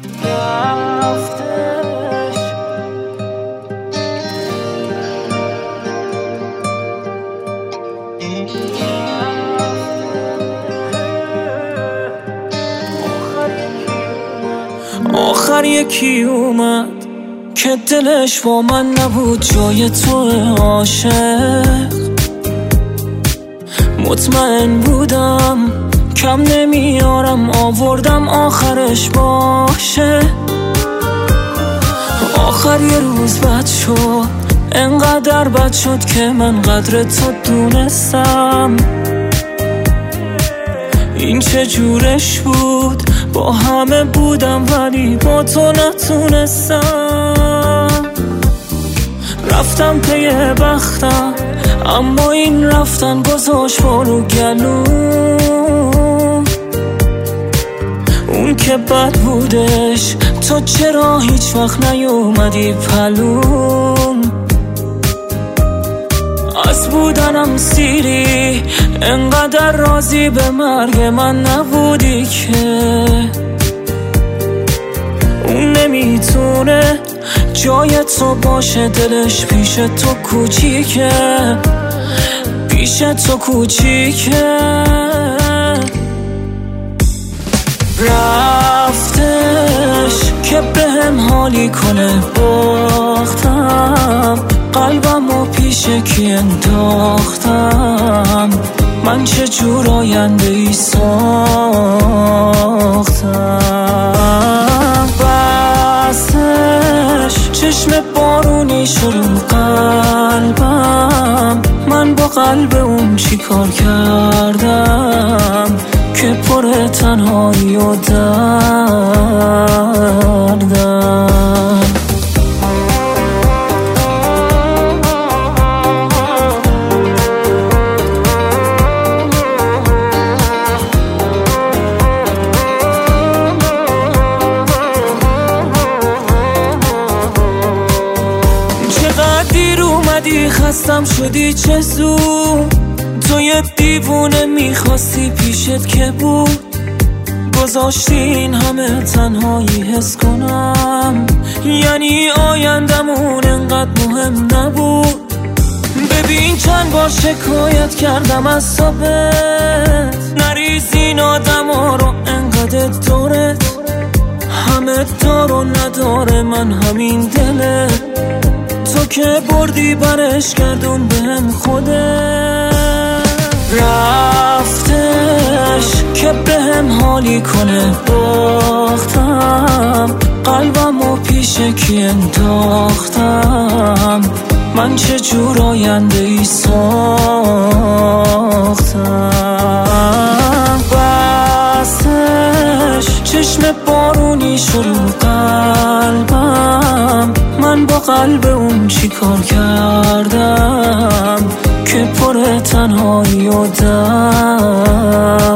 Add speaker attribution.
Speaker 1: آخر یکی اومد که دلش با من نبود جای تو عاشق. مطمئن بودم کم نمیارم آوردم آخرش باشه. آخر یه روز بد شد، انقدر بد شد که من قدر تو دونستم. این چه جورش بود، با همه بودم ولی با تو نتونستم. رفتم پی بختم اما این رفتن گذاشت بارو گلوم. اون که بد بودش تو چرا هیچ وقت نیومدی پلوم. از بودنم سیری انقدر راضی به مرگ من نبودی که اون نمیتونه جای تو باشه. دلش پیش تو کوچیکه، پیش تو کوچیکه. رفتش که بهم حالی کنه باختم. قلبمو پیش کی انداختم، من چه جور آینده ای ساختم. بستش چشم بارونی شروع قلبم، من با قلب اون چی کار کردم که پر تنهایی و دردم. خستم شدی چه زود، تو یه دیوونه میخواستی پیشت که بود. گذاشتی این همه تنهایی حس کنم، یعنی آیندمون انقدر مهم نبود. ببین چند بار شکایت کردم از صبحت، نریزین آدم ها رو انقدر دورت. همه دار و نداره من همین دله، تو که بردی برش گردون بهم خوده. رفتش که بهم حالی کنه باختم. قلبمو پیش کی انداختم، من چه جور آینده ای ساختم. بستش چشم بارونی شروع قلبم، من با قلب اون چی کار کردم که پر تنهایی و درد.